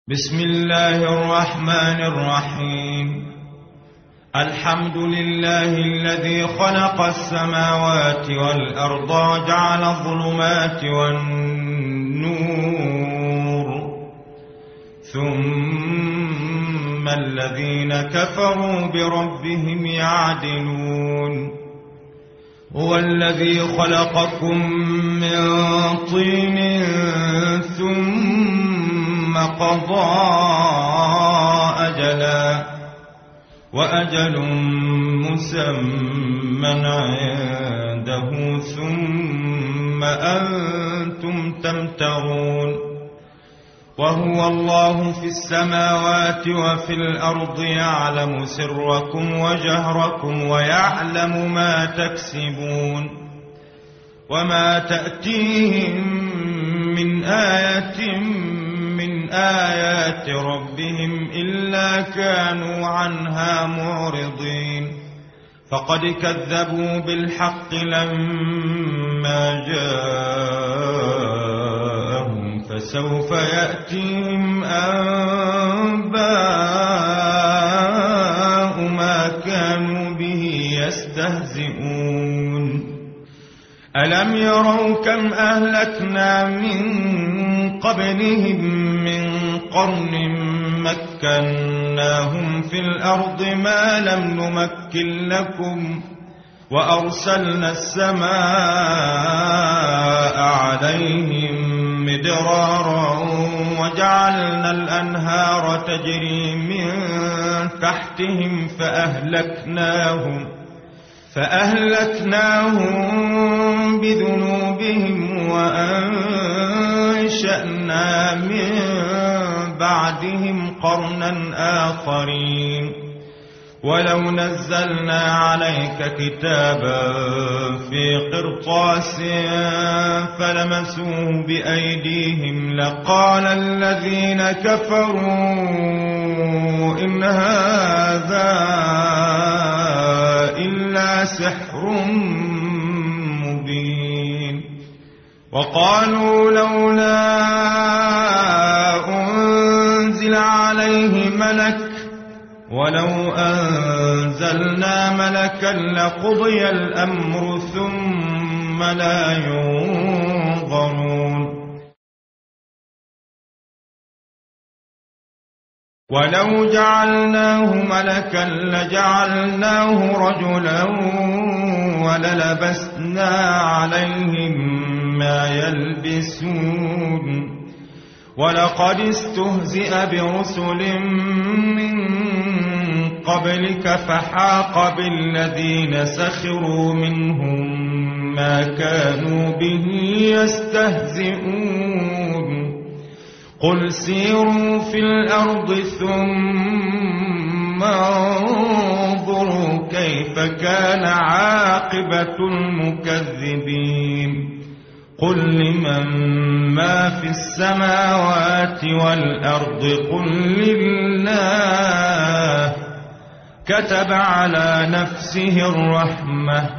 بسم الله الرحمن الرحيم. الحمد لله الذي خلق السماوات والأرض وجعل الظلمات والنور ثم الذين كفروا بربهم يعدلون. هو الذي خلقكم من طين ثم قضى أجلا وأجل مسمى عنده ثم أنتم تمترون. وهو الله في السماوات وفي الأرض يعلم سركم وجهركم ويعلم ما تكسبون. وما تأتيهم من آية من آيات ربهم إلا كانوا عنها معرضين. فقد كذبوا بالحق لما جاءهم فسوف يأتيهم أنباء ما كانوا به يستهزئون. ألم يروا كم أهلكنا من قبلهم من قرن مكناهم في الأرض ما لم نمكن لكم وأرسلنا السماء عليهم مدرارا وجعلنا الأنهار تجري من تحتهم فأهلكناهم بذنوبهم وأنشأنا من بعدهم قرنا آخرين. ولو نزلنا عليك كتابا في قرطاس فلمسوه بأيديهم لقال الذين كفروا إن هذا إلا سحر مبين. وقالوا لولا أنزل عليه ملك ولو أنزلنا ملكا لقضي الأمر ثم لا ينظرون. ولو جعلناه ملكا لجعلناه رجلا وللبسنا عليهم ما يلبسون. ولقد استهزئ برسل من قبلك فحاق بالذين سخروا منهم ما كانوا به يستهزئون. قل سيروا في الأرض ثم انظروا كيف كان عاقبة المكذبين. قل لمن ما في السماوات والأرض قل لله كتب على نفسه الرحمة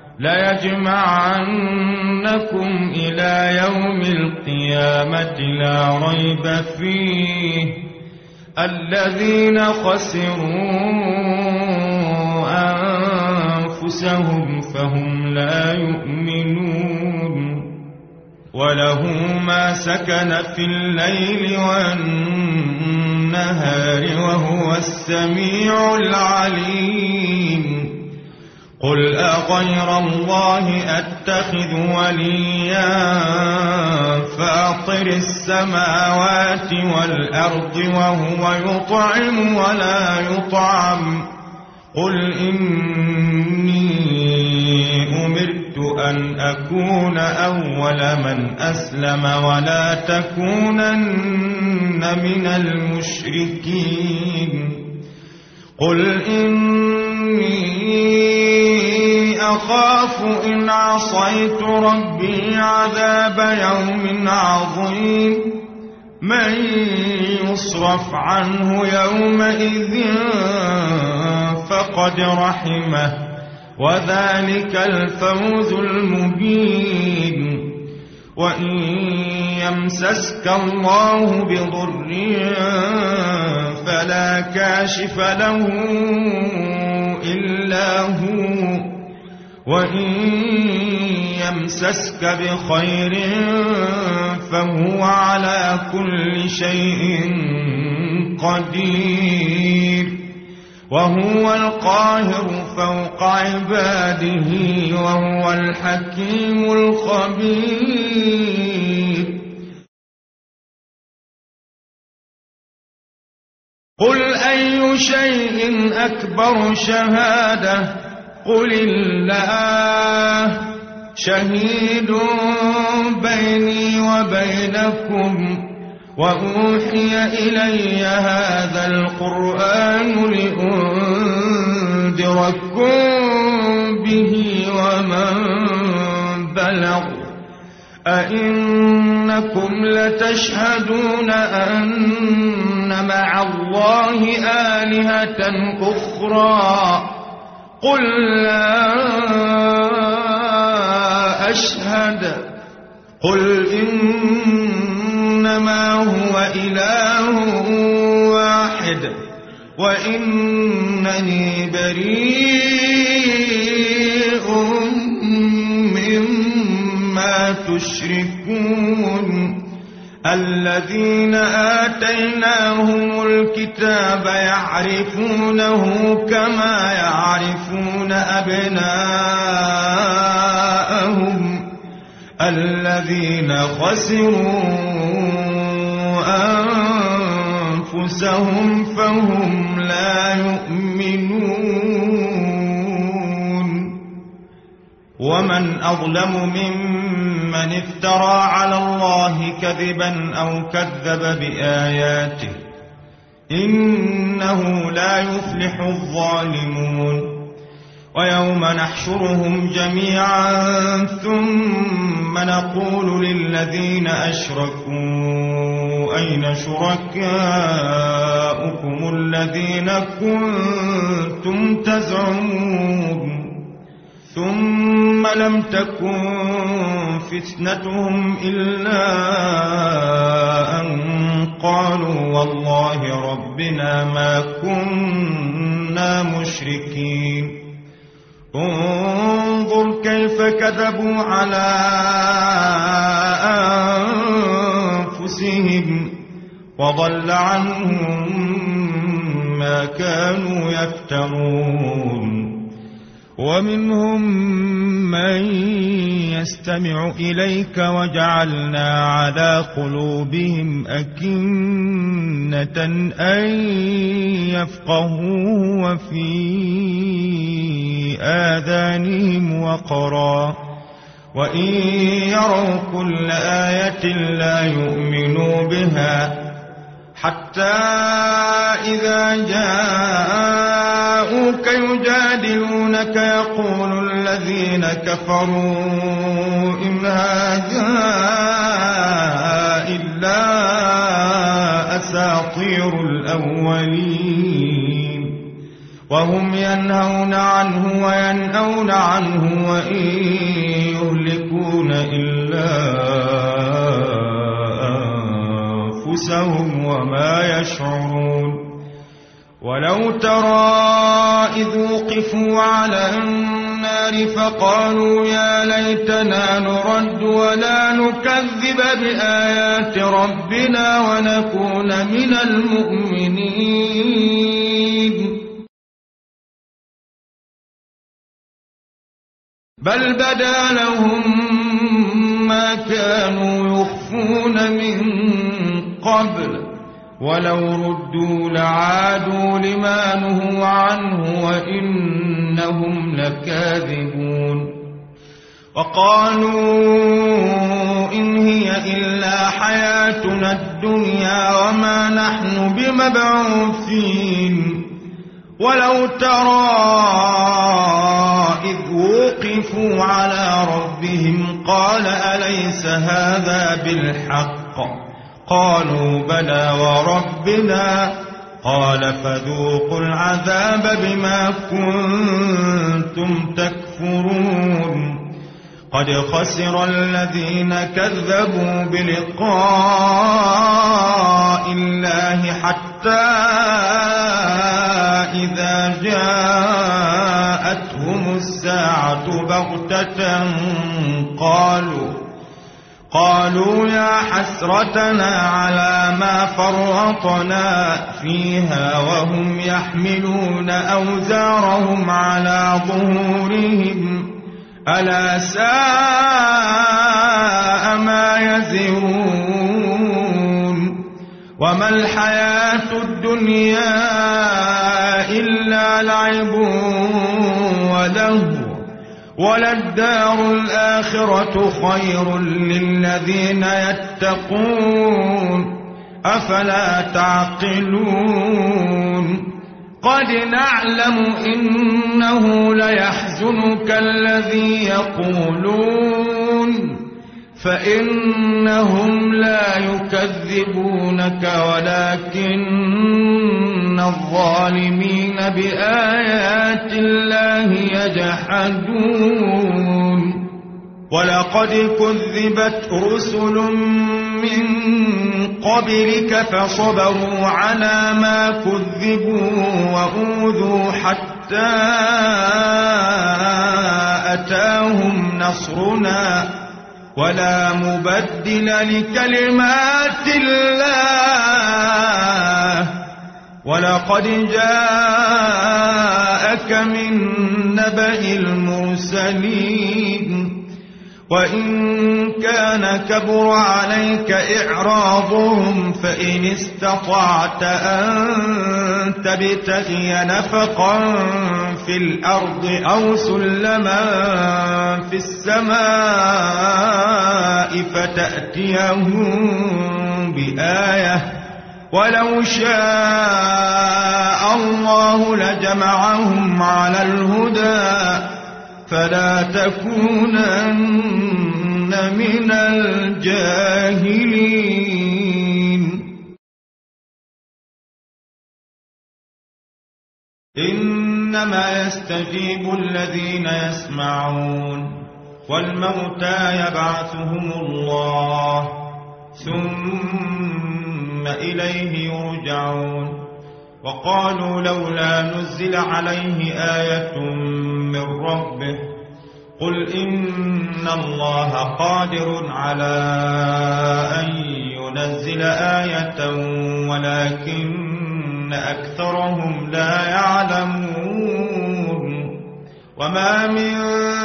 ليجمعنكم إلى يوم القيامة لا ريب فيه الذين خسروا أنفسهم فهم لا يؤمنون. وله ما سكن في الليل والنهار وهو السميع العليم. قل أغير الله أتخذ وليا فاطر السماوات والأرض وهو يطعم ولا يطعم. قل إني أمرت أن أكون أول من أسلم ولا تكونن من المشركين. قل إني أخاف إن عصيت ربي عذاب يوم عظيم. من يصرف عنه يومئذ فقد رحمه وذلك الفوز المبين. وإن يمسسك الله بضر فلا كاشف له إلا هو، وإن يمسسك بخير فهو على كل شيء قدير، وهو القاهر فوق عباده، وهو الحكيم الخبير. قل أي شيء أكبر شهادة؟ قل الله شهيد بيني وبينكم، وأوحي إلي هذا القرآن لأنذركم به ومن بلغ. أئنكم لتشهدون أن مع الله آلهة أخرى؟ قل لا أشهد. قل إنما هو إله واحد وإنني بريء مما تشركون. الذين آتيناهم الكتاب يعرفونه كما يعرفون أبناءهم، الذين خسروا أنفسهم فهم لا يؤمنون. ومن أظلم ممن افترى على الله كذبا أو كذب بآياته، إنه لا يفلح الظالمون. ويوم نحشرهم جميعا ثم نقول للذين أشركوا أين شركاؤكم الذين كنتم تزعمون؟ ثم لم تكن فتنتهم إلا أن قالوا والله ربنا ما كنا مشركين. انظر كيف كذبوا على أنفسهم وضل عنهم ما كانوا يفترون. ومنهم من يستمع إليك وجعلنا على قلوبهم أكنة أن يفقهوا وفي آذانهم وقرا، وإن يروا كل آية لا يؤمنوا بها، حتى إذا جاءوك يجادلونك يقول الذين كفروا إن هذا إلا أساطير الأولين، وهم ينهون عنه وينأون عنه وإن يهلكون إلا أنفسهم وما يشعرون. ولو ترى إذ وقفوا على النار فقالوا يا ليتنا نرد ولا نكذب بآيات ربنا ونكون من المؤمنين، بل بدا لهم ما كانوا يخفون من قبل، ولو ردوا لعادوا لما نهوا عنه وإنهم لكاذبون. وقالوا إن هي إلا حياتنا الدنيا وما نحن بمبعوثين. ولو ترى إذ وقفوا على ربهم قال أليس هذا بالحق؟ قالوا بلى وربنا. قال فذوقوا العذاب بما كنتم تكفرون. قد خسر الذين كذبوا بلقاء الله حتى إذا جاءتهم الساعة بغتة قالوا يا حسرتنا على ما فرطنا فيها وهم يحملون أوزارهم على ظهورهم ألا ساء ما يزرون وما الحياة الدنيا إلا لعب ولهو وللدار الآخرة خير للذين يتقون أفلا تعقلون قد نعلم إنه ليحزنك الذي يقولون فإنهم لا يكذبونك ولكن الظالمين بآيات الله يجحدون ولقد كذبت رسل من قبلك فصبروا على ما كذبوا وأوذوا حتى أتاهم نصرنا ولا مبدل لكلمات الله ولقد جاءك من نبأ المرسلين وإن كان كبر عليك إعراضهم فإن استطعت أن تبتغي نفقا في الأرض أو سلما في السماء فتأتيهم بآية ولو شاء الله لجمعهم على الهدى فلا تكونن من الجاهلين إنما يستجيب الذين يسمعون والموتى يبعثهم الله ثم إليه يرجعون وقالوا لولا نزل عليه آية من ربه قل إن الله قادر على أن ينزل آية ولكن أكثرهم لا يعلمون وما من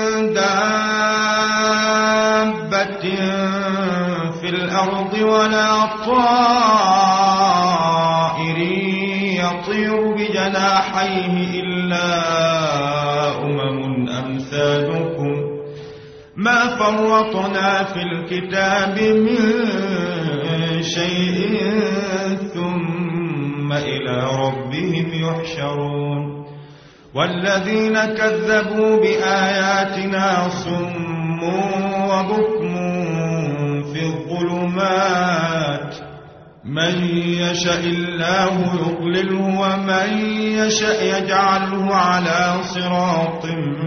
دابة في الأرض ولا طائر يطير بجناحيه إلا أمثالكم ما فرطنا في الكتاب من شيء ثم إلى ربهم يحشرون والذين كذبوا بآياتنا صم وبكم في الظلمات من يشاء الله يضلله ومن يشاء يجعله على صراط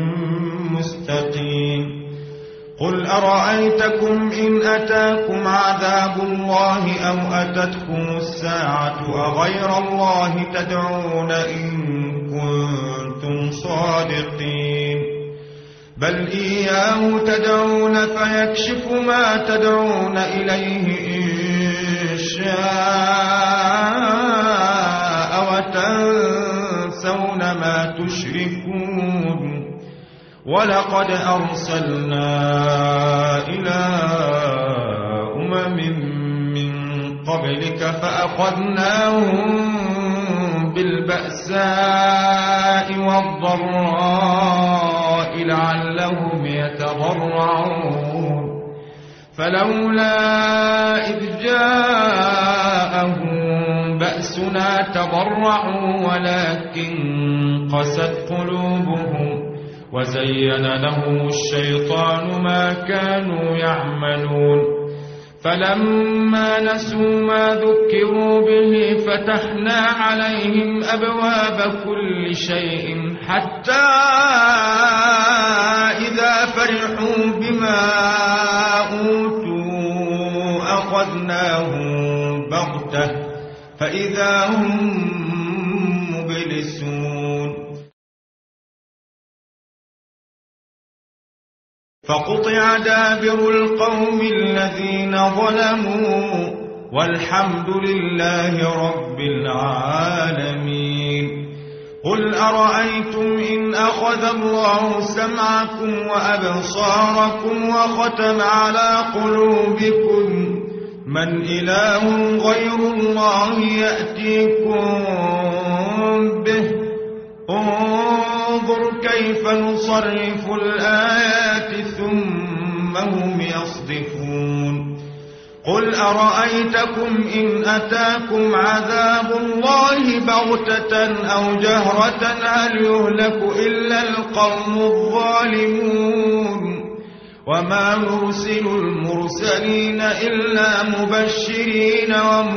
مستقيم قل أرأيتكم إن أتاكم عذاب الله أو أتتكم الساعة أغير الله تدعون إن كنتم صادقين بل إياه تدعون فيكشف ما تدعون إليه إن شاء وتنسون ما تشركون ولقد أرسلنا إلى من قبلك فأخذناهم بالبأساء والضراء لعلهم يتضرعون فلولا إذ جاءهم بأسنا تضرعوا ولكن قست قلوبهم وزين لهم الشيطان ما كانوا يعملون فلما نسوا ما ذكروا به فتحنا عليهم أبواب كل شيء حتى إذا فرحوا بما بما أوتوا أخذناهم بغتة فإذا هم مبلسون فقطع دابر القوم الذين ظلموا والحمد لله رب العالمين. قل أرأيتم إن أخذ الله سمعكم وأبصاركم وختم على قلوبكم من إله غير الله يأتيكم به انظر كيف نصرف الآيات ثم هم يصدفون. قل أرأيتكم إن أتاكم عذاب الله بغتة أو جهرة هل يهلك إلا القوم الظالمون. وما نرسل المرسلين إلا مبشرين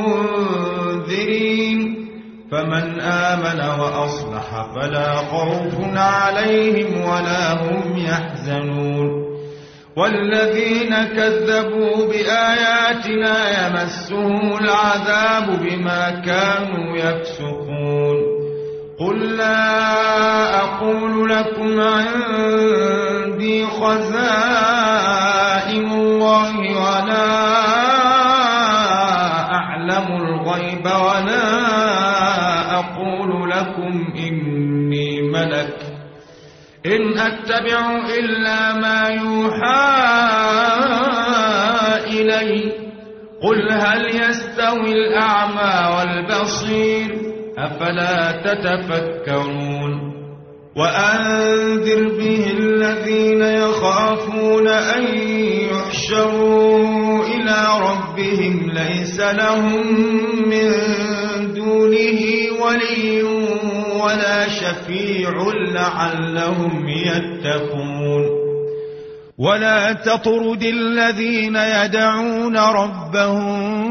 ومنذرين فمن آمن وأصلح فلا خوف عليهم ولا هم يحزنون. والذين كذبوا بآياتنا يمسهم العذاب بما كانوا يفسقون. قل لا أقول لكم عندي خزائن الله ولا أعلم الغيب ولا أقول لكم إني ملك إن أتبع إلا ما يوحى إلي. قل هل يستوي الأعمى والبصير أفلا تتفكرون. وأنذر به الذين يخافون أن يحشروا إلى ربهم ليس لهم من دونه ولي ولا شفيع لعلهم يتقون. ولا تطرد الذين يدعون ربهم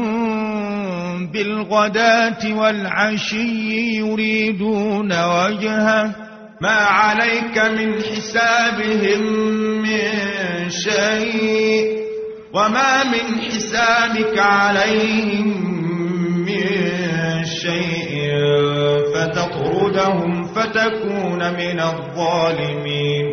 بالغداة والعشي يريدون وجهه ما عليك من حسابهم من شيء وما من حسابك عليهم من شيء فتطردهم فتكون من الظالمين.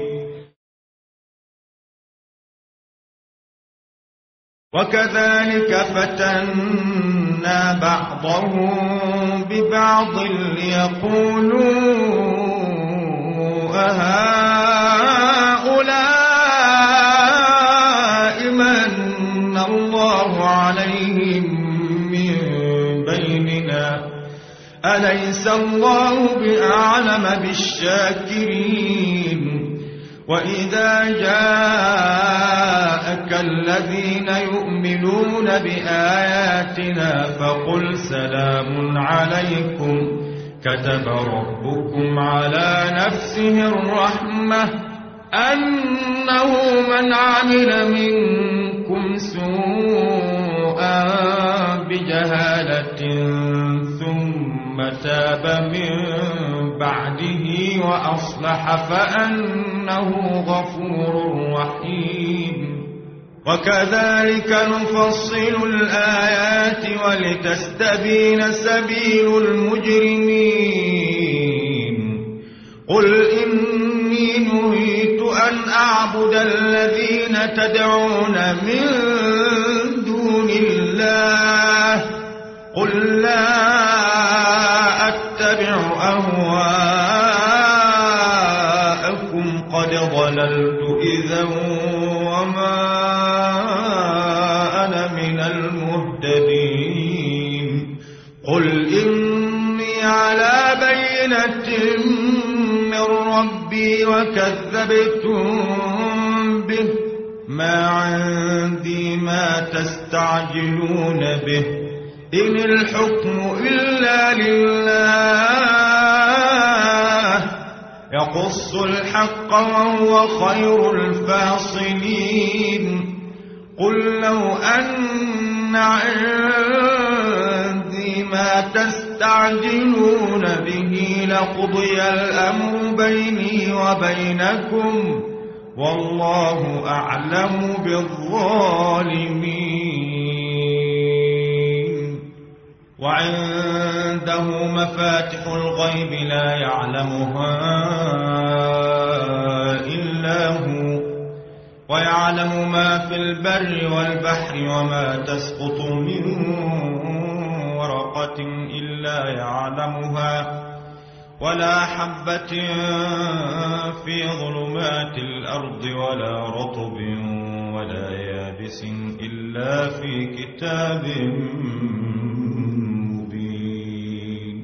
وكذلك فتنا بعضهم ببعض ليقولوا أهؤلاء من الله عليهم من بيننا أليس الله بأعلم بالشاكرين. وإذا جاءك الذين يؤمنون بآياتنا فقل سلام عليكم كتب ربكم على نفسه الرحمة أنه من عمل منكم سوءا بجهالة ثم تاب من بعده وأصلح فأنه غفور رحيم. وكذلك نفصل الآيات ولتستبين سبيل المجرمين. قل إني نهيت أن أعبد الذين تدعون من دون الله قل لا أتبع أهواءكم قد ضللت إذا وما أنا من المهتدين. قل إني على بينة من ربي وكذبتم به ما عندي ما تستعجلون به إن الحكم إلا لله يقص الحق وهو خير الفاصلين. قل لو أن عندي ما تستعجلون به لقضي الأمر بيني وبينكم والله أعلم بالظالمين. وعنده مفاتح الغيب لا يعلمها إلا هو، ويعلم ما في البر والبحر، وما تسقط من ورقة إلا يعلمها، ولا حبة في ظلمات الأرض، ولا رطب ولا يابس إلا في كتاب مبين.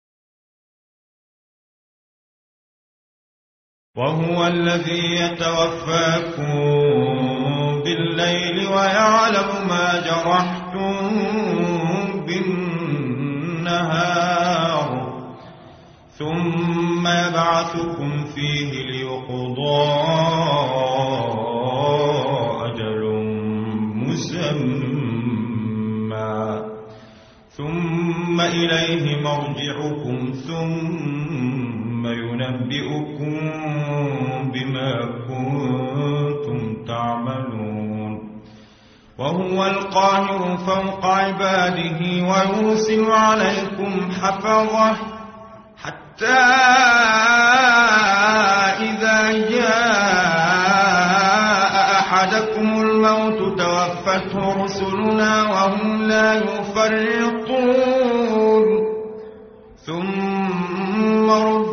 وهو الذي يتوفاكم بالليل ويعلم ما جرحتم بالنهار، ثم يبعثكم فيه ليقضى أجل مسمى، ثم إليه مرجعكم ثم ينبئكم بما كنتم تعملون. وهو القاهر فوق عباده ويرسل عليكم حفظه حتى إذا جاء أحدكم الموت توفته رسلنا وهم لا يفرطون، ثم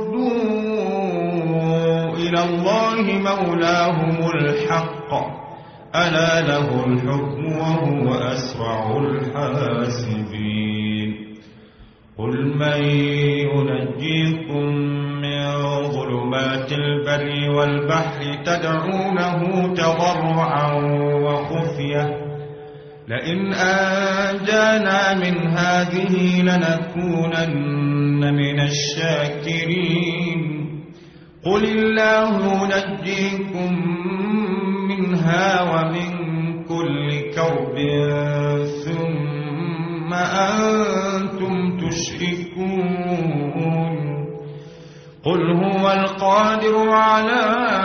ردوا إلى الله مولاهم الحق، ألا له الحكم وهو أسرع الحاسبين. قل من ينجيكم من ظلمات البر والبحر تدعونه تضرعا وخفية لئن أنجانا من هذه لنكونن من الشاكرين. قل الله ينجيكم منها ومن كل كرب ثم أنتم تشركون. قل هو القادر على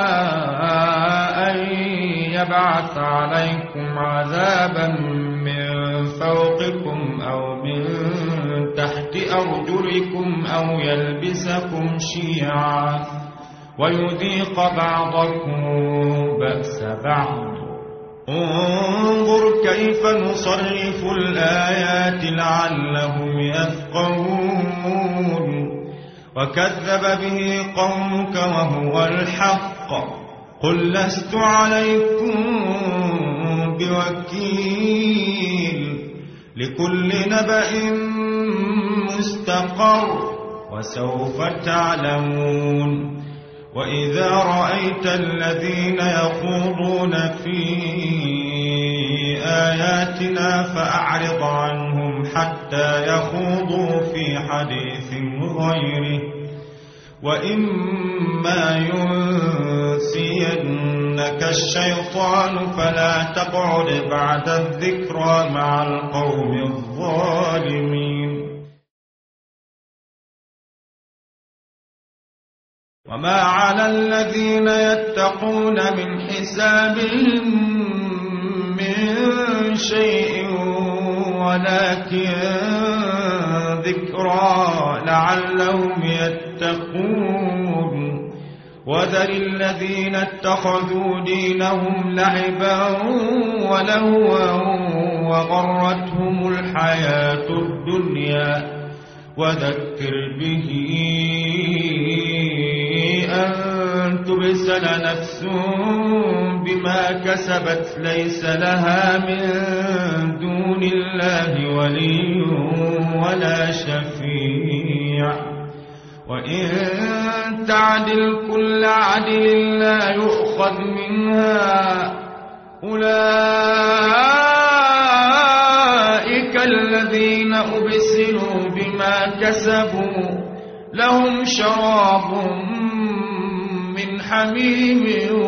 أن يبعث عليكم عذابا من فوقكم أو من تحت أرجلكم أو يلبسكم شيعا ويذيق بعضكم بأس بعض. انظر كيف نصرف الآيات لعلهم يفقهون. وكذب به قومك وهو الحق. قل لست عليكم بوكيل لكل نبأ مستقر وسوف تعلمون. وإذا رأيت الذين يخوضون في آياتنا فأعرض عنهم حتى يخوضوا في حديث غيره، وإما ينسينك الشيطان فلا تقعد بعد الذكرى مع القوم الظالمين. وما على الذين يتقون من حسابهم من شيء ولكن ذكرى لعلهم يتقون. وذر الذين اتخذوا دينهم لعبا ولهوا وغرتهم الحياة الدنيا وذكر به أن تبسل نفس بما كسبت ليس لها من دون الله ولي ولا شفيع، وإن تعدل كل عدل لا يؤخذ منها. أولئك الذين أبسلوا بما كسبوا لهم شراب من حميم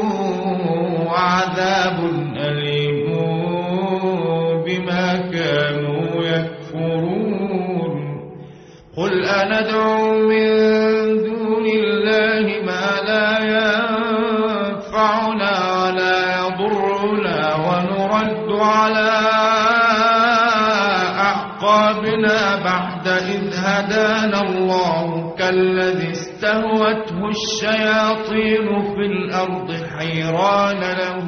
وعذاب أليم بما كانوا يكفرون. قل أندعو من دون الله ما لا ينفعنا يفرحا بنا بعد إذ هدانا الله كالذي استهوته الشياطين في الأرض حيران له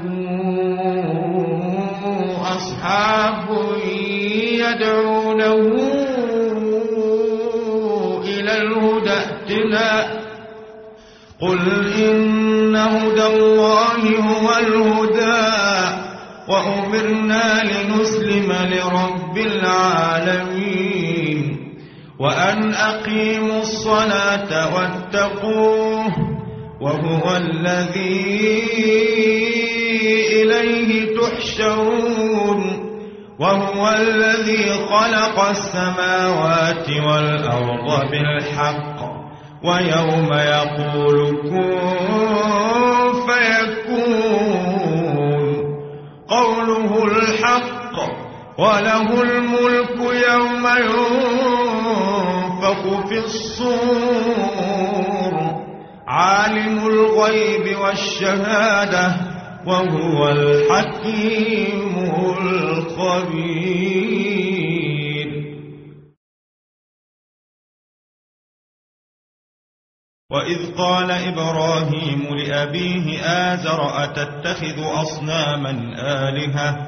أصحاب يدعونه إلى الهدى ائتنا قل إن هدى الله هو الهدى وأمرنا لنسلم لرب العالمين وأن أقيموا الصلاة واتقوه وهو الذي إليه تحشرون وهو الذي خلق السماوات والأرض بالحق ويوم يقول كن فيكون قوله الحق وله الملك يوم ينفخ في الصور عالم الغيب والشهادة وهو الحكيم الخبير. وإذ قال إبراهيم لأبيه آزر أتتخذ أصناما آلهة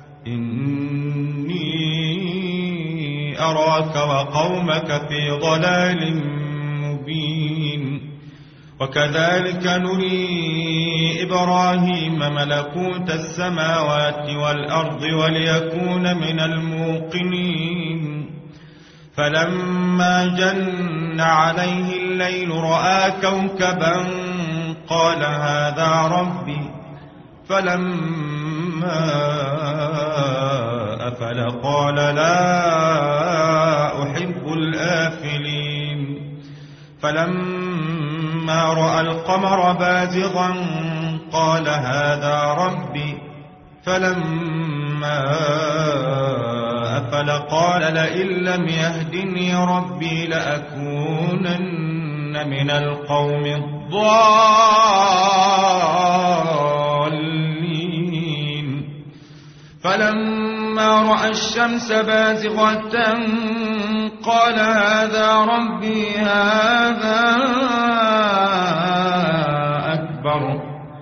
إني أراك وقومك في ضلال مبين وكذلك نري إبراهيم ملكوت السماوات والأرض وليكون من الموقنين فلما جن عليه الليل رأى كوكبا قال هذا ربي فلما أفل قال لا أحب الآفلين فلما رأى القمر بازغا قال هذا ربي فلما أفل قال لئن لم يهدني ربي لأكونن من القوم الضالين فلما رأى الشمس بازغة قال هذا ربي هذا أكبر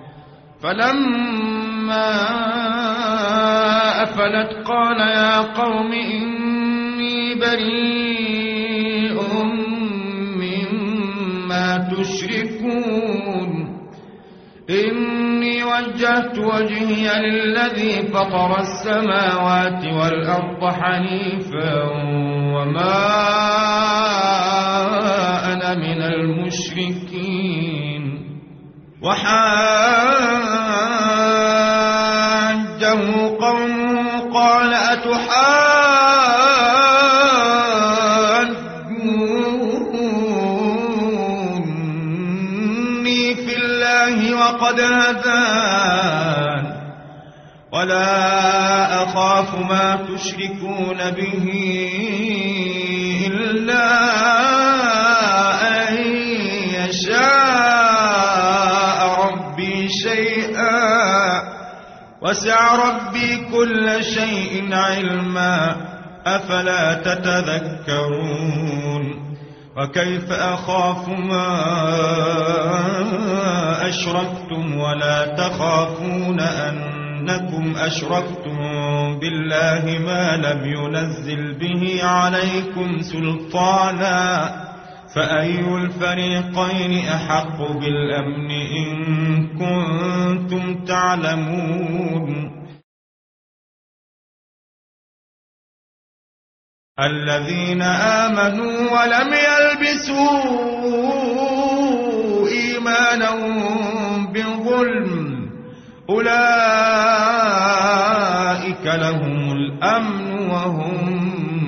فلما أفلت قال يا قوم إني بريء مما تشركون إني وجهت وجهي للذي فطر السماوات والأرض حنيفا وما أنا من المشركين وحاجه قومه قال أتحاجوني في الله وقد هدان ولا أخاف ما تشركون به إلا أن يشاء ربي شيئا وسع ربي كل شيء علما أفلا تتذكرون وكيف أخاف ما أشركتم ولا تخافون أنكم أشركتم بالله ما لم ينزل به عليكم سلطانا فأي الفريقين أحق بالأمن إن كنتم تعلمون الذين آمنوا ولم يلبسوا إيمانهم بالظلم أولئك لهم الأمن وهم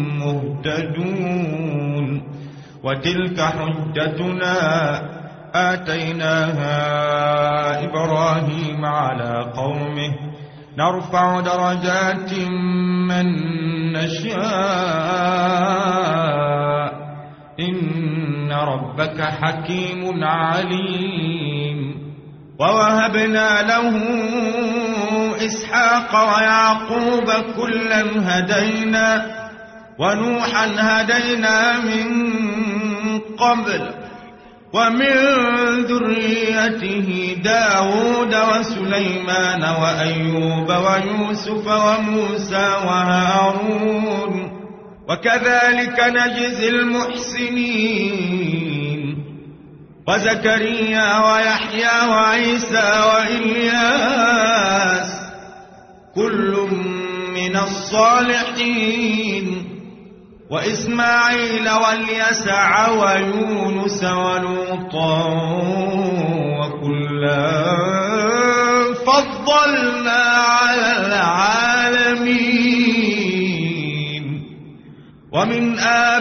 مهتدون وتلك حجتنا آتيناها إبراهيم على قومه نرفع درجات من نشاء إن ربك حكيم عليم ووهبنا له إسحاق ويعقوب كلا هدينا ونوحا هدينا من قبل ومن ذريته داود وسليمان وأيوب ويوسف وموسى وهارون وكذلك نجزي المحسنين وزكريا ويحيى وعيسى وإلياس كل من الصالحين وإسماعيل واليسع ويونس ولوطا وكلا فضلنا على العالمين ومن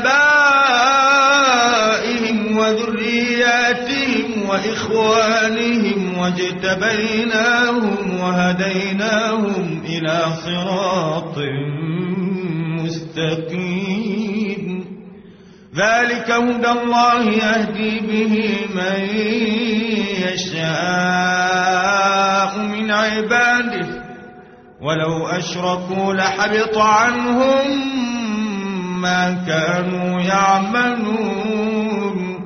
آبائهم وذرياتهم وإخوانهم واجتبيناهم وهديناهم إلى صراط مستقيم ذلك هدى الله يهدي به من يشاء من عباده ولو أشركوا لحبط عنهم ما كانوا يعملون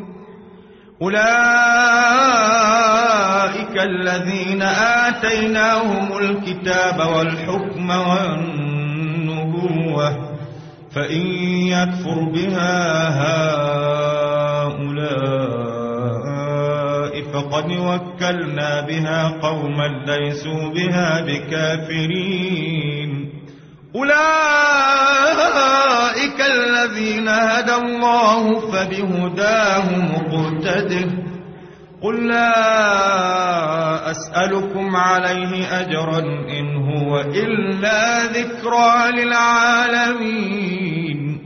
أولئك الذين آتيناهم الكتاب والحكم والنبوة فإن يكفر بها هؤلاء فقد وكلنا بها قوما ليسوا بها بكافرين أولئك الذين هدى الله فبهداه مقتده قل لا أسألكم عليه أجرا إن هو إلا ذكرى للعالمين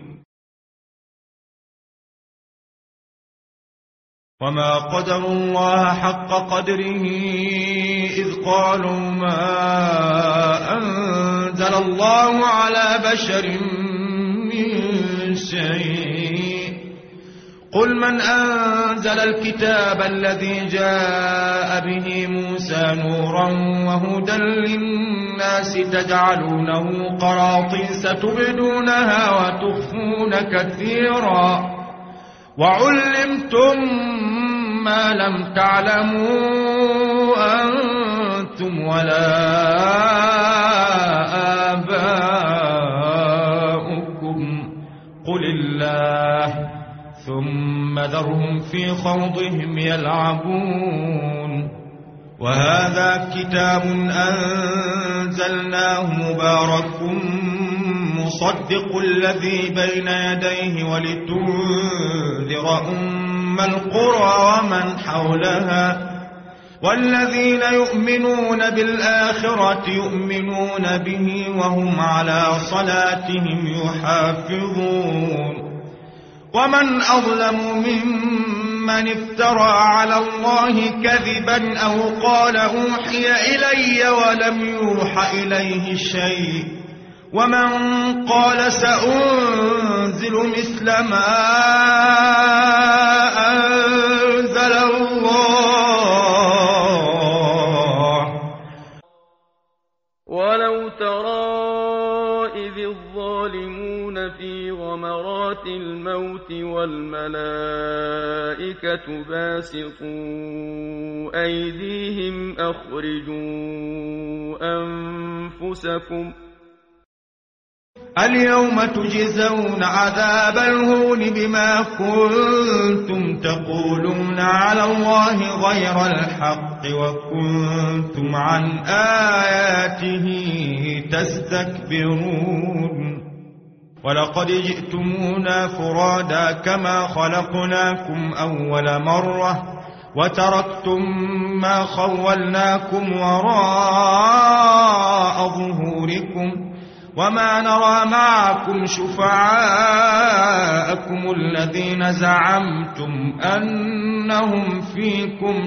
وما قدروا الله حق قدره إذ قالوا ما أنزل الله على بشر من شيء قل من أنزل الكتاب الذي جاء به موسى نورا وهدى للناس تجعلونه قراطيس تبدونها وتخفون كثيرا وعلمتم ما لم تعلموا أنتم ولا آباؤكم قل الله ثم ذرهم في خوضهم يلعبون وهذا كتاب أنزلناه مبارك مصدق الذي بين يديه ولتنذر أم القرى ومن حولها والذين يؤمنون بالآخرة يؤمنون به وهم على صلاتهم يحافظون ومن أظلم ممن افترى على الله كذبا أو قال أوحي إلي ولم يوح إليه شيء ومن قال سأنزل مثل ما أنزل الله ولو ترى إذ الظالمون في غمرات الموت والملائكة باسطوا أيديهم أخرجوا أنفسكم اليوم تجزون عذاب الهون بما كنتم تقولون على الله غير الحق وكنتم عن آياته تستكبرون ولقد جئتمونا فرادا كما خلقناكم أول مرة وتركتم ما خولناكم وراء ظهوركم وما نرى معكم شفعاءكم الذين زعمتم أنهم فيكم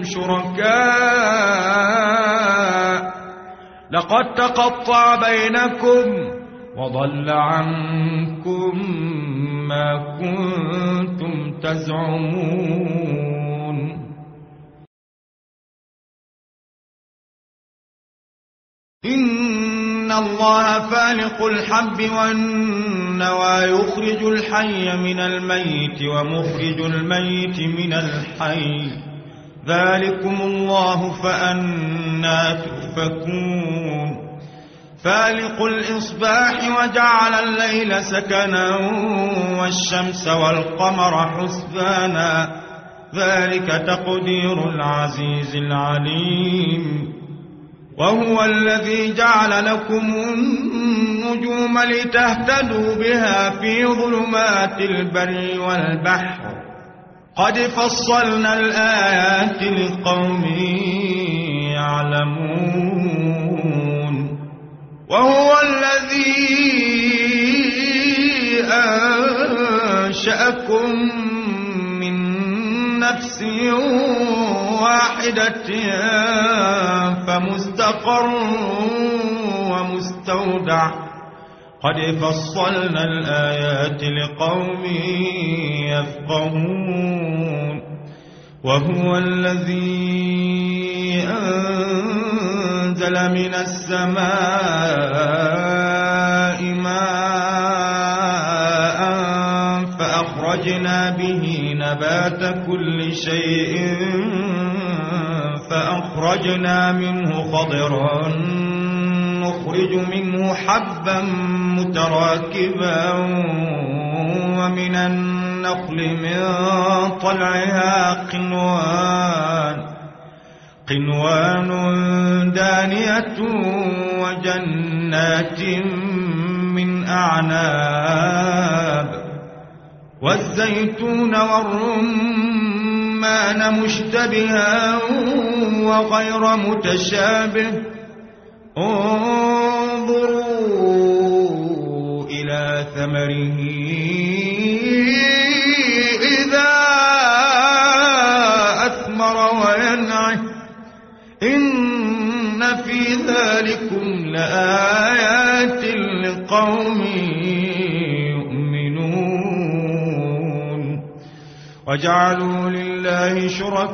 شركاء لقد تقطع بينكم وضل عنكم ما كنتم تزعمون إن الله فالق الحب والنوى يخرج الحي من الميت ومخرج الميت من الحي ذلكم الله فأنى تؤفكون فالق الإصباح وجعل الليل سكنا والشمس والقمر حسبانا ذلك تقدير العزيز العليم وهو الذي جعل لكم النجوم لتهتدوا بها في ظلمات البر والبحر قد فصلنا الآيات لقوم يعلمون وهو الذي أنشأكم من نفس واحدة فمستقر ومستودع قد فصلنا الآيات لقوم يفقهون وهو الذي أنزل من السماء ماء فأخرجنا به نبات كل شيء فأخرجنا منه خضرا نخرج منه حبا متراكبا ومن النخل من طلعها قنوان دانية وجنات من أعناب والزيتون والرمان مشتبها وغير متشابه انظروا إلى ثمره إذا أثمر وينعه إن في ذلكم لآيات لقوم يؤمنون وجعلوا لله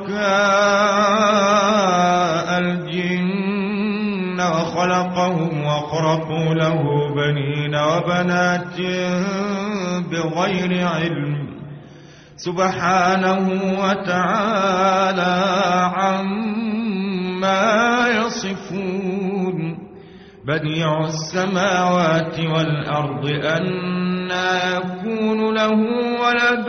شركاء الجن وخلقهم وخرقوا له بنين وبنات بغير علم سبحانه وتعالى عما يصفون بديع السماوات والأرض أنى يكون له ولد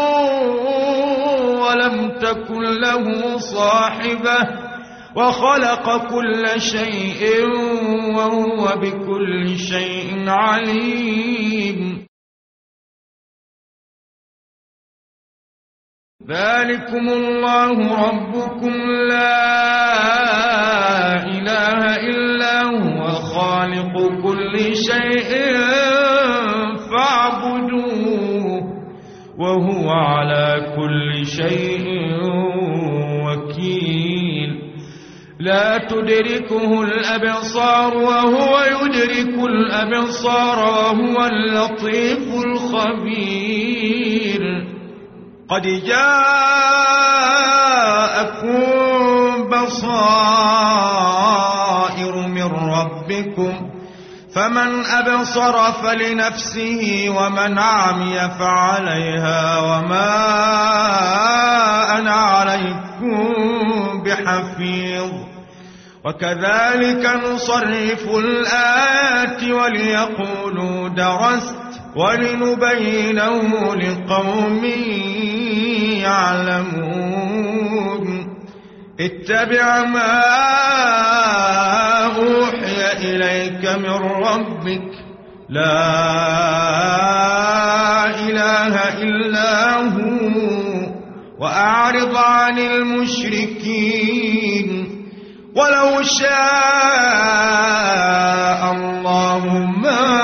ولم تكن له صاحبة وخلق كل شيء وهو بكل شيء عليم ذلكم الله ربكم لا إله إلا هو خالق كل شيء فاعبدوه وهو على كل شيء وكيل لا تدركه الأبصار وهو يدرك الأبصار وهو اللطيف الخبير قد جاءكم بصائر من ربكم فمن أبصر فلنفسه ومن عمي فعليها وما أنا عليكم بحفيظ وكذلك نصرف الآيات وليقولوا درست ولنبينه لقوم يعلمون اتبع ما أوحي إليك من ربك لا إله إلا هو وأعرض عن المشركين ولو شاء الله ما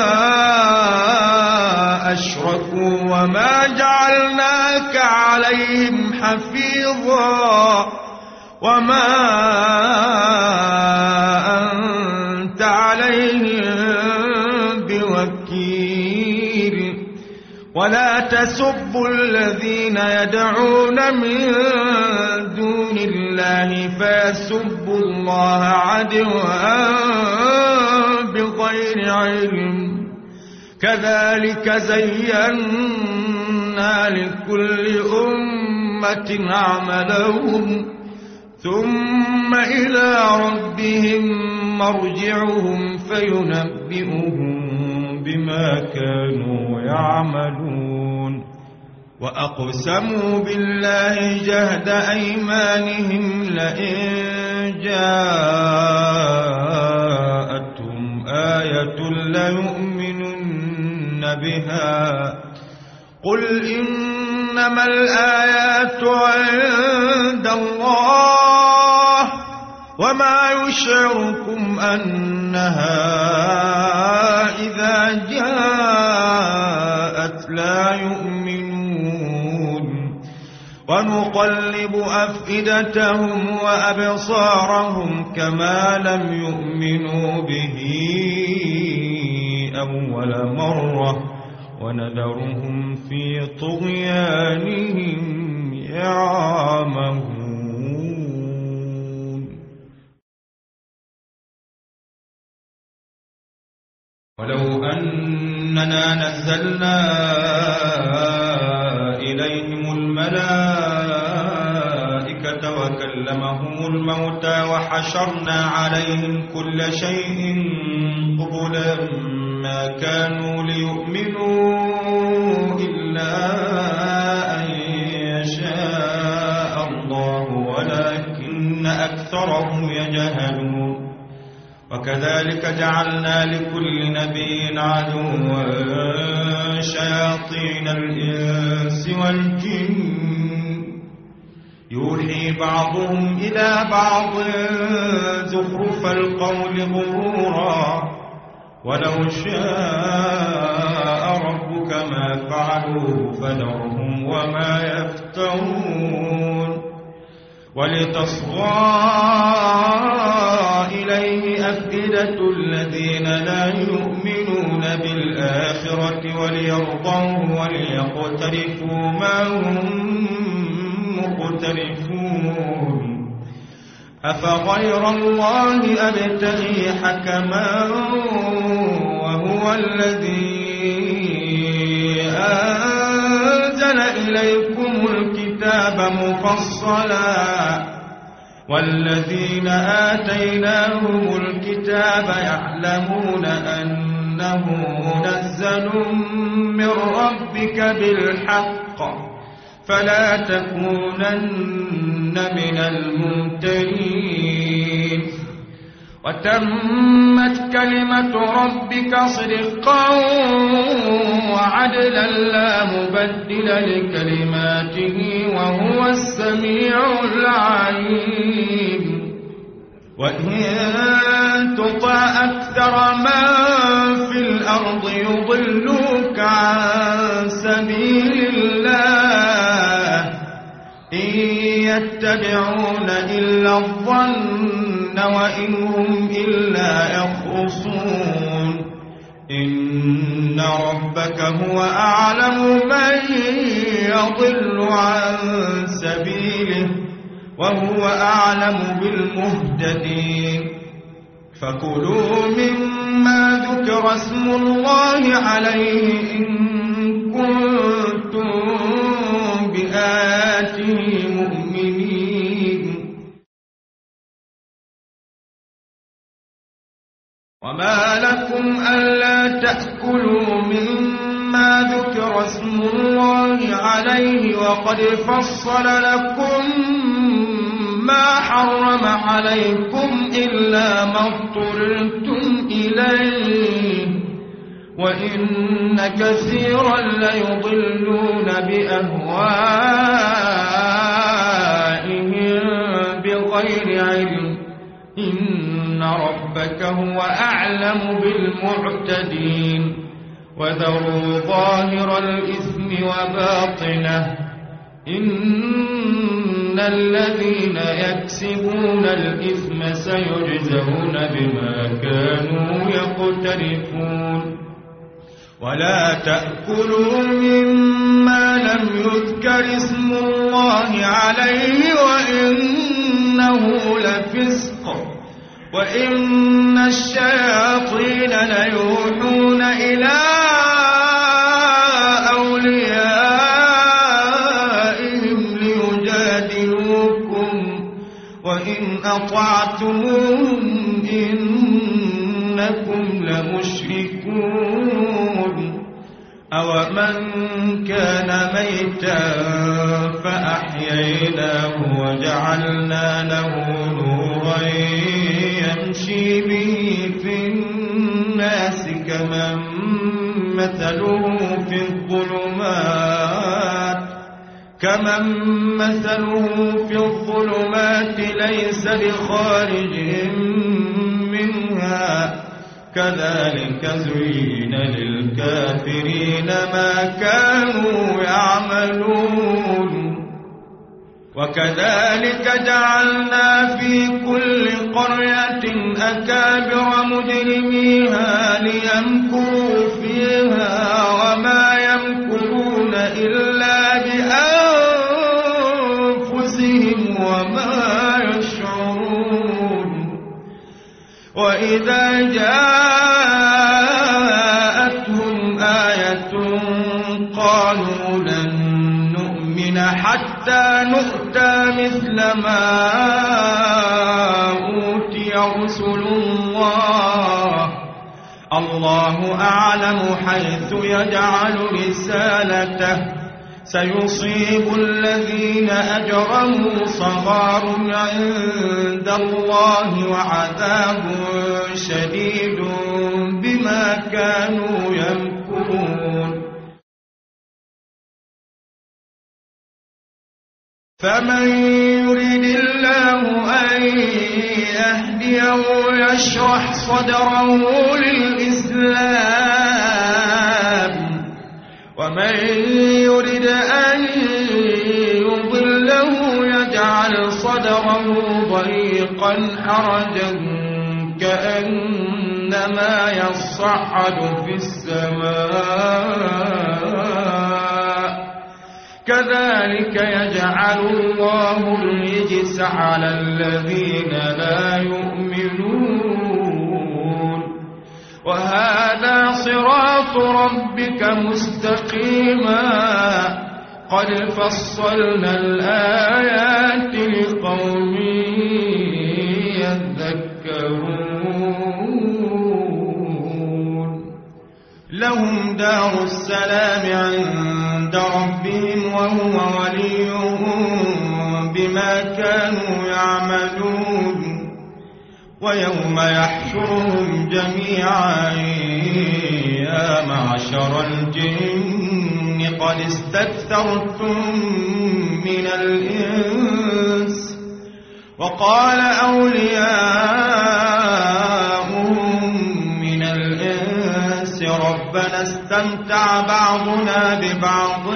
أشركوا وما جعلناك عليهم حفيظا وما أنت عليهم بوكيل ولا تسبوا الذين يدعون من دون الله فيسبوا الله عدوا بغير بغير علم كذلك زينا لكل أمة عملهم ثم إلى ربهم مرجعهم فينبئهم بما كانوا يعملون وأقسموا بالله جهد أيمانهم لئن جاءتهم آية ليؤمنن بها قل إنما الآيات عند الله وما يشعركم أنها إذا جاءت لا يؤمنون ونقلب أفئدتهم وأبصارهم كما لم يؤمنوا به أول مرة ونذرهم في طغيانهم يعمهون ولو أننا نزلنا إليهم الملائكة وكلمهم الموتى وحشرنا عليهم كل شيء قبلا ما كانوا ليؤمنوا إلا أن يشاء الله ولكن أكثرهم يجهلون وكذلك جعلنا لكل نبي عدوا شياطين الإنس والجن يوحي بعضهم إلى بعض زخرف القول غرورا ولو شاء ربك ما فعلوه فذرهم وما يفترون ولتصغى إليه أفئدة الذين لا يؤمنون بالآخرة وليرضوه وليقترفوا ما هم مقترفون أفغير الله أبتغي حكما وهو الذي أنزل إليكم الكتاب مفصلا والذين آتيناهم الكتاب يعلمون أنه منزل من ربك بالحق فلا تكونن من الممترين وتمت كلمة ربك صدقا وعدلا لا مبدل لكلماته وهو السميع العليم وإن تطع أكثر من في الأرض يضلوك عن سبيل الله إن يتبعون إلا الظن وإن هم إلا يخرصون إن ربك هو أعلم من يضل عن سبيله وهو أعلم بالمهتدين فكلوا مما ذكر اسم الله عليه إن كنتم بآياته مؤمنين وما لكم ألا تأكلوا مما ذكر اسم الله عليه وقد فصل لكم ما حرم عليكم إلا ما اضطررتم إليه وإن كثيرا ليضلون بأهوائهم بغير علم إن ربك هو أعلم بالمعتدين وذروا ظاهر الإثم وباطنه إن الذين يكسبون الإثم سيجزون بما كانوا يقترفون ولا تأكلوا مما لم يذكر اسم الله عليه وإنه لفسق وإن الشياطين ليوحون إلى أوليائهم ليجادلوكم وإن أطعتموهم إنكم لمشركون أومن كان ميتا فأحييناه وجعلنا له نورا يمشي به في الناس كمن مثله في الظلمات ليس بخارج منها كذلك زين للكافرين ما كانوا يعملون وكذلك جعلنا في كل قرية أكابر مجرميها ليمكروا فيها وما يمكرون إلا بأنفسهم وما يشعرون وإذا جاءتهم آية قالوا لن نؤمن حتى نؤتى مثل ما أوتي رسل الله أعلم حيث يجعل رسالته سيصيب الذين أجرموا صغار عند الله وعذاب شديد بما كانوا يمكرون فمن يريد الله أن يهديه يشرح صدره للإسلام ومن يريد أن يضله يجعل صدره ضيقا حرجا كأنما يصعد في السماء كذلك يجعل الله الرجس على الذين لا يؤمنون وهذا صراط ربك مستقيما قد فصلنا الآيات لقوم يذكرون لهم دار السلام عند ربهم وهو وليهم بما كانوا يعملون ويوم يحشرهم جميعا يا معشر الجن قد استكثرتم من الإنس وقال أولياؤهم من الإنس ربنا استمتع بعضنا ببعض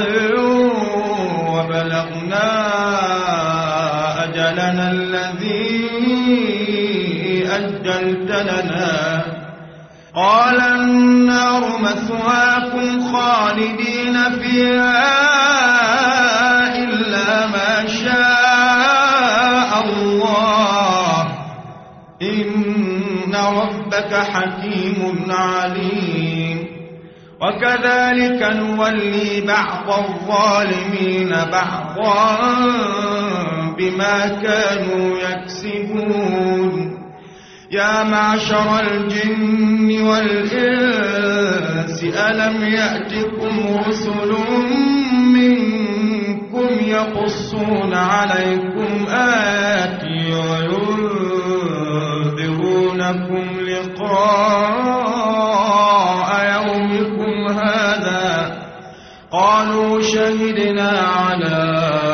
وبلغنا أجلنا الذي أجلت لنا قال النار مثواكم خالدين فيها إلا ما شاء الله إن ربك حكيم عليم وكذلك نولي بعض الظالمين بعضا بما كانوا يكسبون يا معشر الجن والإنس ألم يأتكم رسل منكم يقصون عليكم آياتي وينذرونكم لقاء يومكم هذا قالوا شهدنا على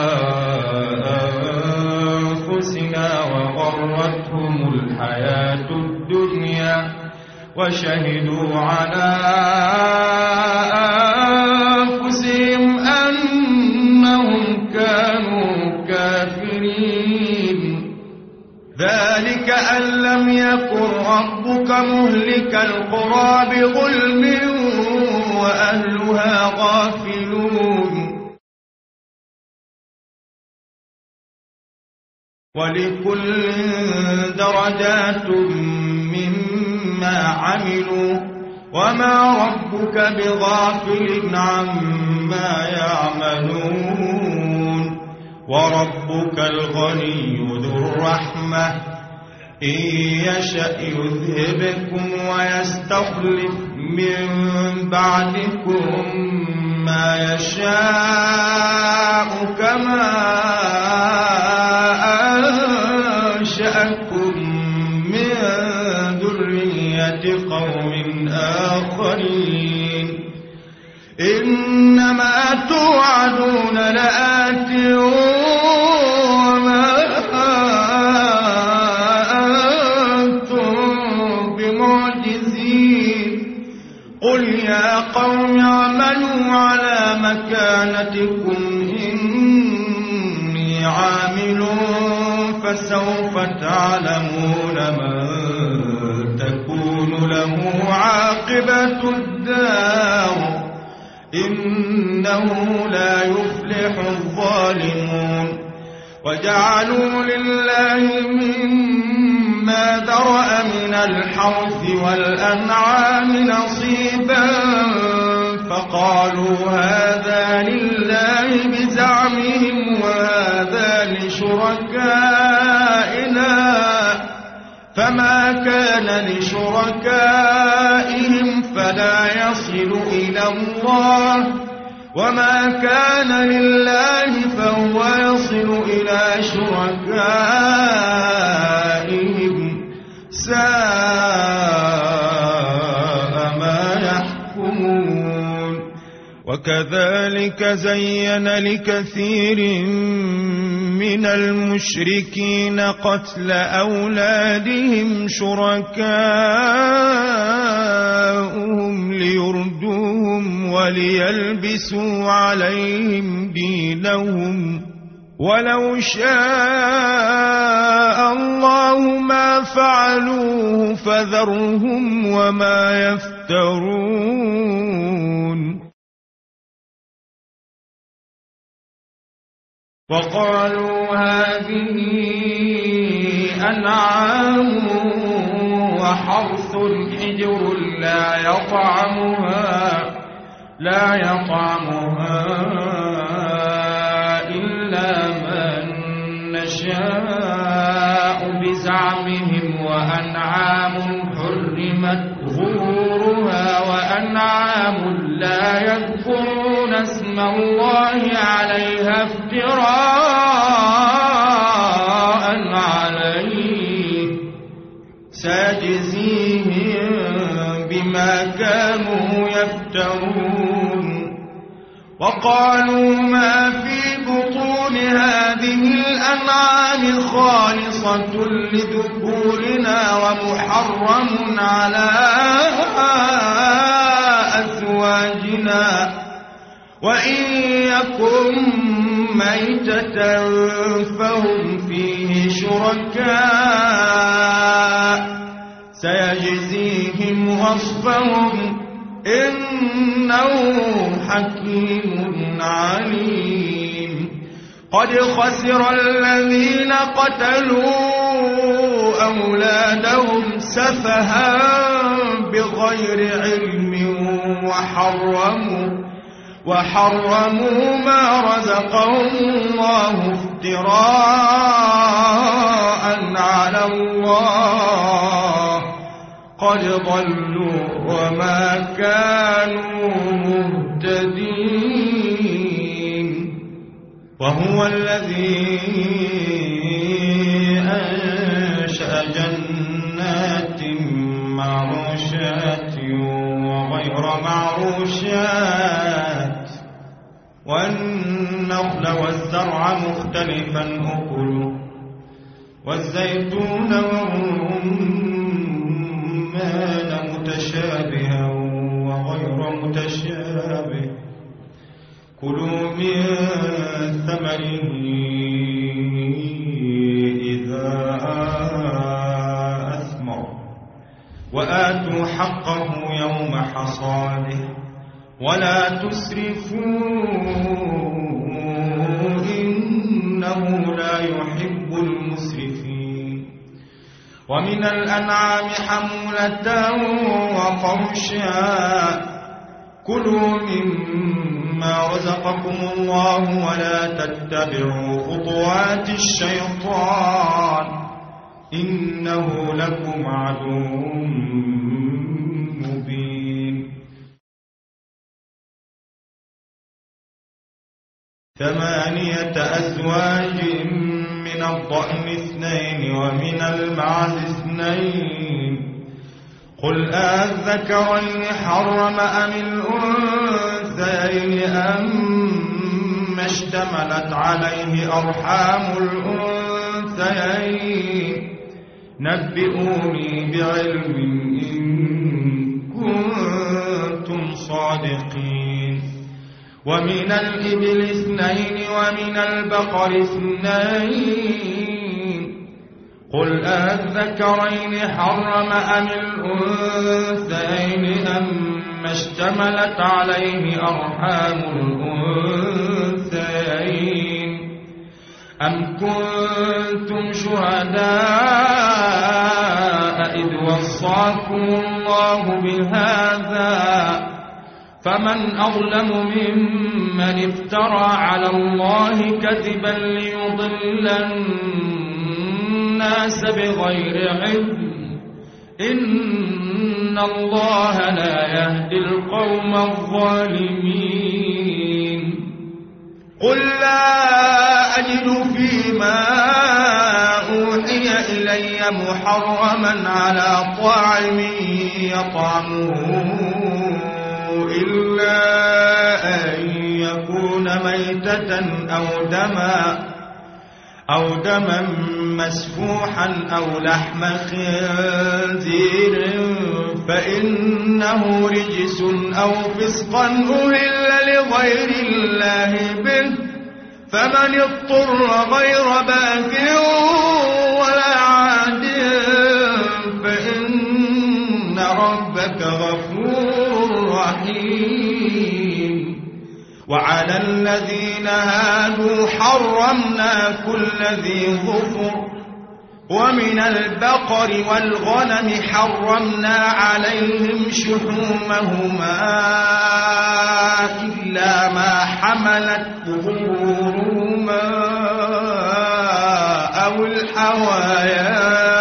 أنفسنا وغرتهم الحياة الدنيا وشهدوا على أنفسهم أنهم كانوا كافرين ذلك أن لم يكن ربك مهلك القرى بظلم وأهلها غافلون ولكل درجات مما عملوا وما ربك بغافل عما يعملون وربك الغني ذو الرحمة إن يشأ يذهبكم ويستخلف من بعدكم ما يشاء كما أنشأكم من ذرية قوم آخرين إنما توعدون لآت وما أنتم بمعجزين قل يا قوم اعملوا على مكانتكم إني عامل فسوف تعلمون من تكون له عاقبة الدار إنه لا يفلح الظالمون وجعلوا لله مما ذرأ من الحرث والأنعام نصيبا فقالوا هذا لله بزعمهم وهذا لشركائنا فما كان لشركائهم فلا يصل إلى الله وما كان لله فهو يصل إلى شركائهم ساء ما يحكمون وكذلك زين لكثير من المشركين قتل أولادهم شركاؤهم ليردوهم وليلبسوا عليهم دينهم ولو شاء الله ما فعلوه فذرهم وما يفترون وقالوا هذه أنعام وحرث حجر لا يطعمها إلا من نشاء بزعمهم وأنعام حرمت ظهورها وأنعام لا يذكرون اسم الله عليها افتراء عليه سيجزيهم بما كانوا يفترون وقالوا ما في بطون هذه الأنعام خالصة لذكورنا ومحرم على أزواجنا وإن يكن ميتة فهم فيه شركاء سيجزيهم وصفهم إنه حكيم عليم قد خسر الذين قتلوا أولادهم سفها بغير علم وحرموا ما رزقهم الله افتراء على الله قد ضلوا وما كانوا مهتدين وهو الذي أنشأ جنات معروشات وغير معروشات والنخل والزرع مختلفا أكله والزيتون والرمان متشابها وغير متشابه كلوا من ثمره إذا أثمر وآتوا حقه يوم حصاده ولا تسرفوا إنه لا يحب المسرفين ومن الأنعام حمولة وفرشا كلوا مما رزقكم الله ولا تتبعوا خطوات الشيطان إنه لكم عدو مبين 8 أزواج من الضأن 2 ومن المعز 2 قل أذكرين حرم أم الأنثيين أما اشتملت عليه أرحام الأنثيين نبئوني بعلم إن كنتم صادقين ومن الإبل 2 ومن البقر 2 قل أذكرين حرم أم الأنثيين أما اشتملت عليه أرحام الأنثيين أم كنتم شهداء إذ وصاكم الله بهذا فمن أظلم ممن افترى على الله كذبا ليضل الناس بغير علم إن الله لا يهدي القوم الظالمين قل لا أجد فيما أوحي إلي محرما على طاعم يطعمه إلا أن يكون ميتة أو دما مسفوحا أو لحم خنزير فإنه رجس أو فسقا أهل لغير الله به فمن اضطر غير باغ ولا عاد فإن ربك غفور رحيم وعلى الذين هادوا حرمنا كل ذي ظفر ومن البقر والغنم حرمنا عليهم شحومهما إلا ما حملت ظهورهما أو الحوايا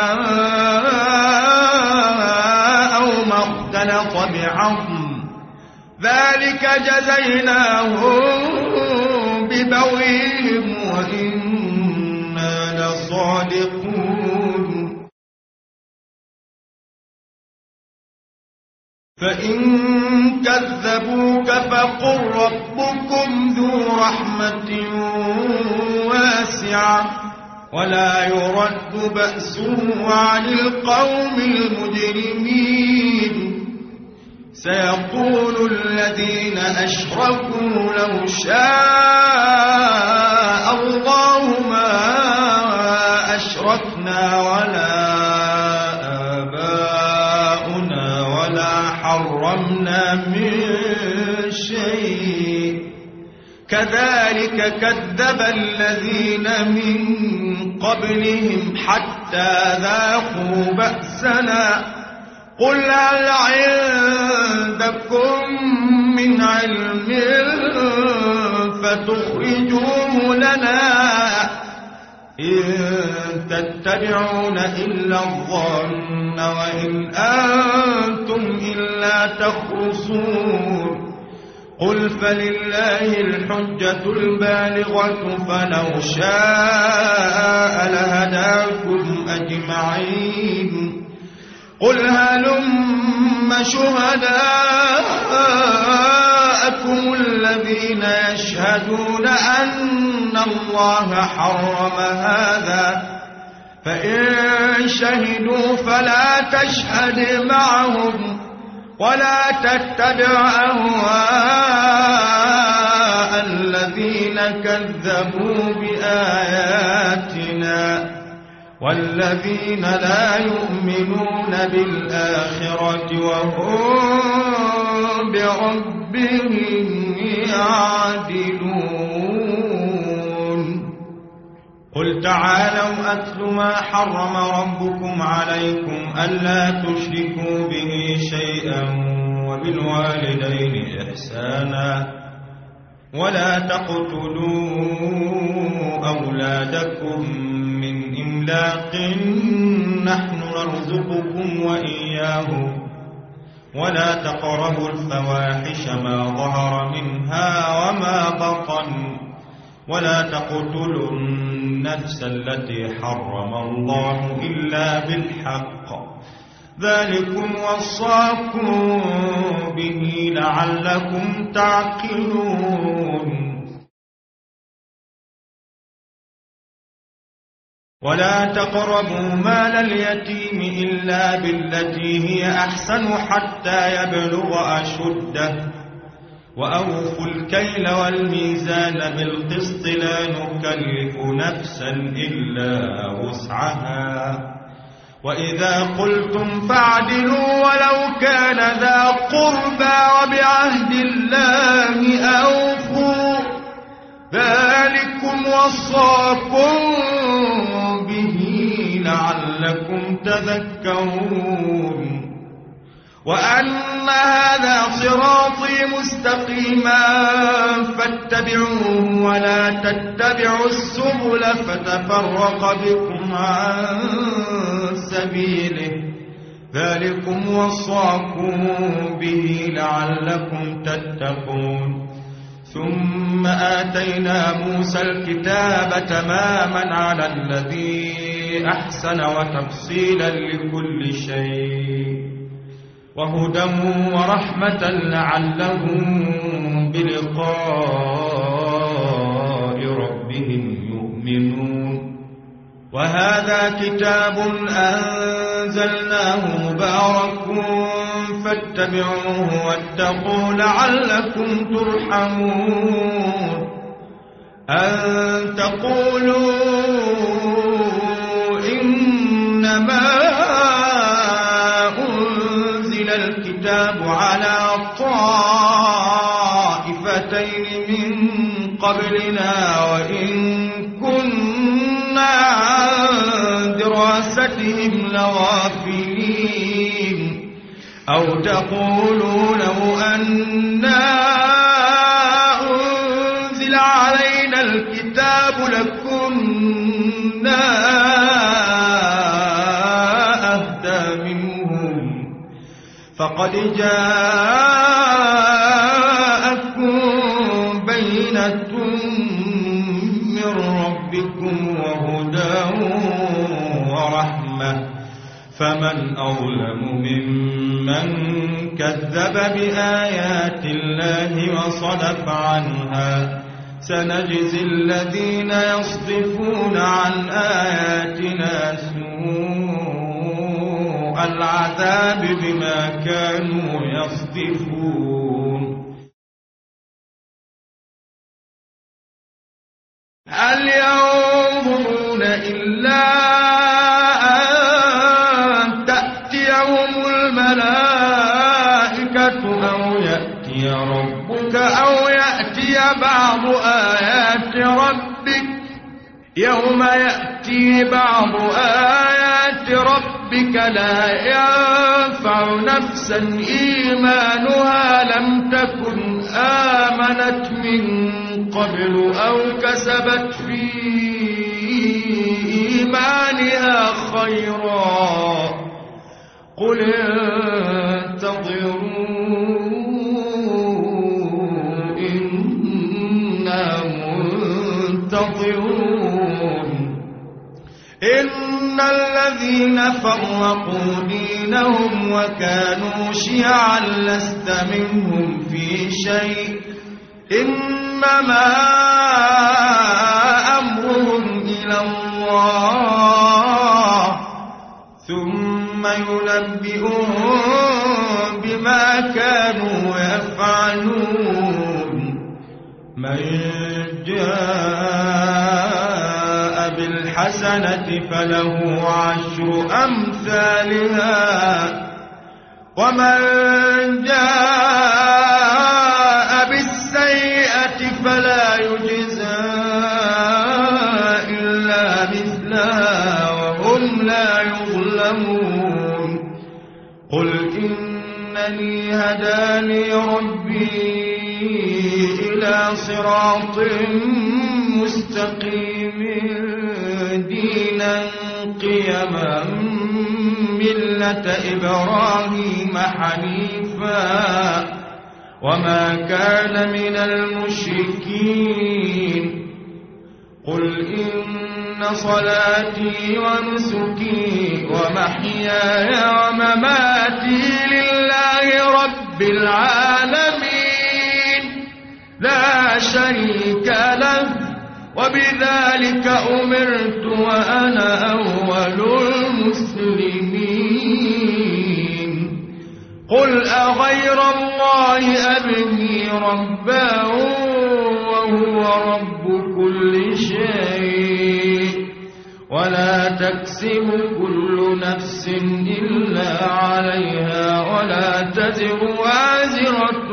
أو ما اختلط بعظم ذلك جزيناهم ببغيهم وإنا لصادقون فإن كذبوك فقل ربكم ذو رحمة واسعة ولا يرد بأسه عن القوم المجرمين سيقول الذين أشركوا لو شاء الله ما أشركنا ولا آباؤنا ولا حرمنا من شيء كذلك كذب الذين من قبلهم حتى ذاقوا بأسنا قل هل عندكم من علم فتخرجوه لنا إن تتبعون إلا الظن وإن أنتم إلا تخرصون قل فلله الحجة البالغة فلو شاء لهداكم أجمعين قل هلم شهداءكم الذين يشهدون أن الله حرم هذا فإن شهدوا فلا تشهد معهم ولا تتبع أهواء الذين كذبوا بآياتنا والذين لا يؤمنون بالآخرة وهم بربهم يعدلون قل تعالوا أتل ما حرم ربكم عليكم ألا تشركوا به شيئا وبالوالدين إحسانا ولا تقتلوا أولادكم من إملاق نحن نرزقكم وإياهم ولا تقربوا الفواحش ما ظهر منها وما بطن ولا تقتلوا النفس التي حرم الله إلا بالحق ذلكم وصاكم به لعلكم تعقلون ولا تقربوا مال اليتيم إلا بالتي هي أحسن حتى يبلغ أشده وأوفوا الكيل والميزان بالقسط لا نكلف نفسا إلا وسعها وإذا قلتم فاعدلوا ولو كان ذا قربى وبعهد الله أوفوا ذلكم وصاكم به لعلكم تذكرون وأن هذا صراطي مستقيما فاتبعوه ولا تتبعوا السبل فتفرق بكم عن سبيله ذلكم وصاكم به لعلكم تتقون ثم آتينا موسى الكتاب تماما على الذي أحسن وتفصيلا لكل شيء وهدى ورحمة لعلهم بلقاء ربهم يؤمنون وهذا كتاب أنزلناه مبارك فاتبعوه واتقوا لعلكم ترحمون أن تقولوا إنما أنزل الكتاب على طائفتين من قبلنا وإن كنا عن دراستهم لغافلين أو تقولوا لو أنا أنزل علينا الكتاب لكنا أهدى منهم فقد جاءكم بينة من ربكم وهدى ورحمة فمن أظلم ممن كذب بآيات الله وصدف عنها سنجزي الذين يصدفون عن آياتنا سوء العذاب بما كانوا يصدفون هل ينظرون إلا أن تأتيهم الملائكة أو يأتي ربك أو يأتي بعض آيات ربك يوم يأتي بعض آيات ربك لا ينفع نفسا إيمانها لم تكن آمنت من قبل أو كسبت في إيمانها خيرا قل انتظروا إنا منتظرون إن الذين فرقوا دينهم وكانوا شيعا لست منهم في شيء إنما أمرهم إلى الله ثم ينبئهم بما كانوا يفعلون من جاء بالحسنة فله عشر أمثالها ومن جاء بالسيئة فلا يجزى إلا إنني هداني ربي إلى صراط مستقيم دينا قيما ملة إبراهيم حنيفا وما كان من المشركين قل إن صلاتي ونسكي ومحياي ومماتي لله رب العالمين لا شريك له وبذلك أمرت وأنا أول المسلمين قل أغير الله أبغي ربا وهو رب كل شيء ولا تكسب كل نفس إلا عليها ولا تزر وازرة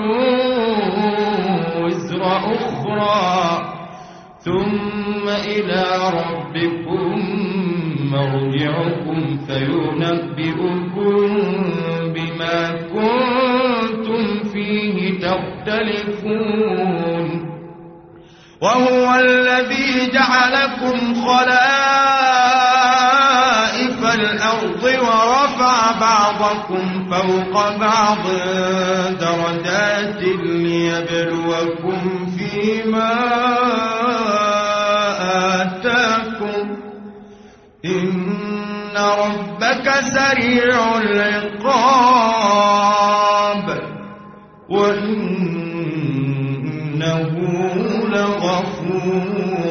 وزر أخرى ثم إلى ربكم مرجعكم فينبئكم بما كنتم فيه تختلفون وهو الذي جعلكم خلائف الأرض ورفع بعضكم فوق بعض درجات ليبلوكم فيما آتاكم إن ربك سريع العقاب وإنه لغفور